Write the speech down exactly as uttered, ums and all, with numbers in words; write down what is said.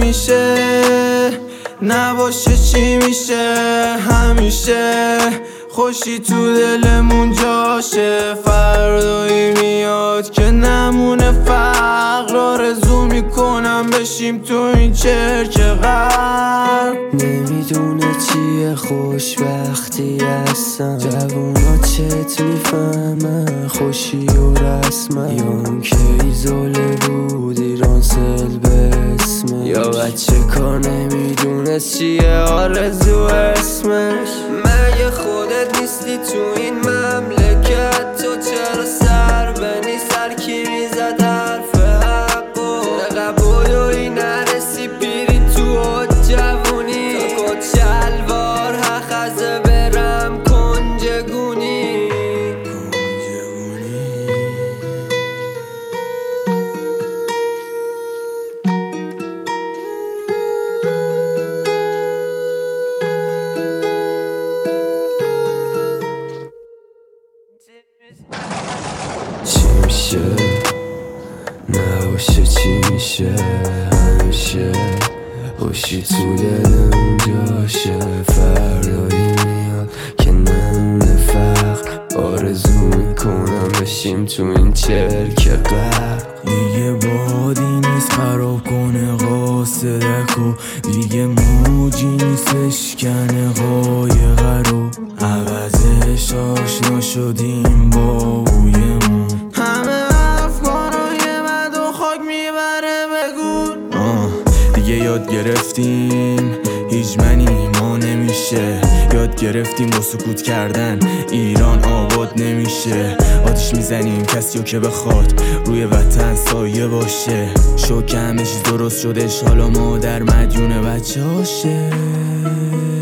میشه نباشه چی میشه همیشه خوشی تو دلمون جاشه فردایی میاد که نمونه فقر آرزو میکنم بشیم تو این چرک غرب نمیدونه چیه خوشبختی هستم جوونا چت میفهمن خوشی و رسمن یا اون که ایزوله بود ایران سل به اسمش یا بچه کار نمیدونه چیه آرزو اسمش مگه خودت نیستی تو این مملکت تو چرا سر بنی سر کی میزد حرف حقو قبولوی نرسی پیری تو جوونی تا کت شلوار حخزه برم کنجگونی چی میشه نباشه چی میشه همیشه خوشی تو دلم جاشه فردایی میاد که نمونه فقر آرزو میکنم بشیم تو این چرک غرق دیگه بادی نیست خراب کنه قاصدکو دیگه موجی نیست بشکنه قایقه رو عوضش آشنا شدیم با بویمون همه افکارای بد و خاک میبره بگو آه دیگه یاد گرفتیم هیچ منی ما نمیشه یاد گرفتیم با سکوت کردن ایران آباد نمیشه آتیش میزنیم کسیو که بخواد روی وطن سایه باشه شو که همه چیز درست شدش حالا مادر مدیون بچه هاشه